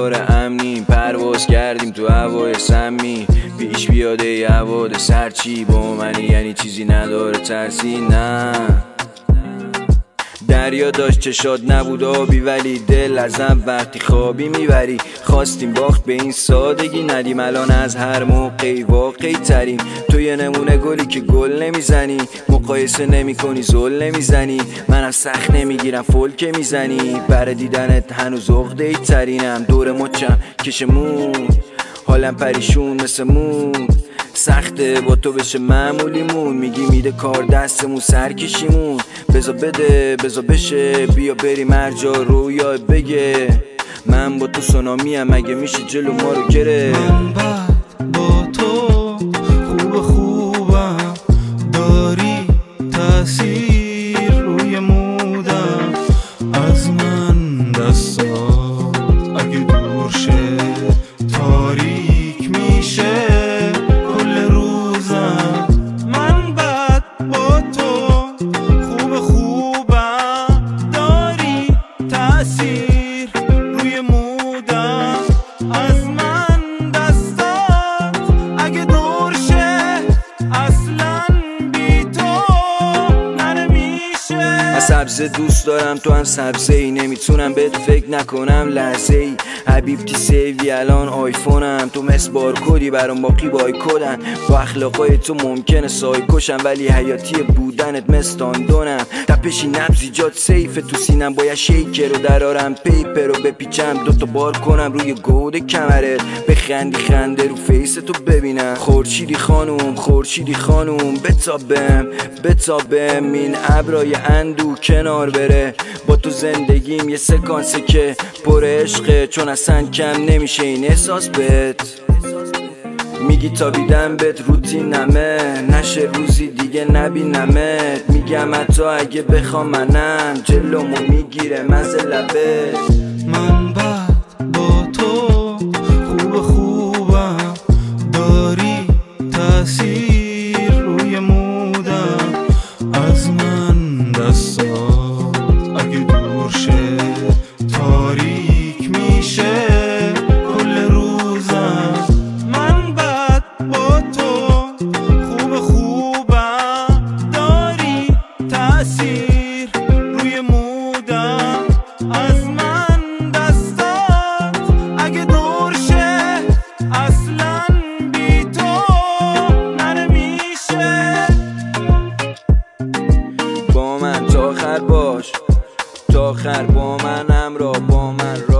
قرار امنیم، پرواز کردیم تو هوای سمی، پیش بیاده ی حوادث هرچی با منی یعنی چیزی نداره ترسی. نه دریا داشت چشات نبود آبی، ولی دل ازم وقتی خوابی میبری. خواستیم باخت به این سادگی ندیم، الان از هر موقعی واقعی تریم. تو یه نمونه گلی که گل نمیزنی، مقایسه نمی کنی زل نمیزنی، منم سخت نمیگیرم فلکه میزنی. بر دیدنت هنوز عقده‌ای ترینم، دور مچم کشمون، حالم پریشون مثل مون. سخته با تو بشه معمولیمون، میگی میده کار دستمون سرکشیمون. بزا بده بزا بشه، بیا بریم هر جا رویا بگه. من با تو سونامیم اگه میشه جلو ما رو گرفت. من بعد با تو خوبم داری تأثیر روی مودم. از من دستات اگه دور شه تاریک میشه کل روزم. من بعد با تو خوبم داری تأثیر روی مودم. از من دستات اگه دور شه اصلا بی تو نمیشه. من سبزه دوست دارم تو هم سبزه ای، نمیتونم بهت فکر نکنم لحظه ای. حبیبتی سیوی الان آیفونم، تو مثل بارکودی برام باقی بای کدن. با اخلاقای تو ممکنه سایکوشم، ولی حیاتی بودنت مثل داندونم. تپشی نبض ایجاد سیف تو سینم، باید شیکر رو درارم پیپر رو بپیچم دوتا بار کنم روی گود کمرت. بخندی خنده رو فیس تو ببینم. خورشیدی خانوم خورشیدی خانوم، بتابم این ابرای اندو کنار بره. با تو زندگیم یه سکانسه که پر عشقه، چون اصلا کم نمیشه این احساس بهت. میگی تا بیدم بهت روتینمه، نشه روزی دیگه نبینمت. میگم حتی اگه بخوام منم جلومو میگیره مزه لبت. من بعد با تو خوبم داری تأثیر روی مودم. از من دستات اگه دور شه تاریک میشه کل روزم. من بعد با تو خوبم داری تأثیر روی مودم. از من دستات اگه دور شه اصلا بی تو نمیشه. با من تا آخر باش، تا آخر با من همراه، با من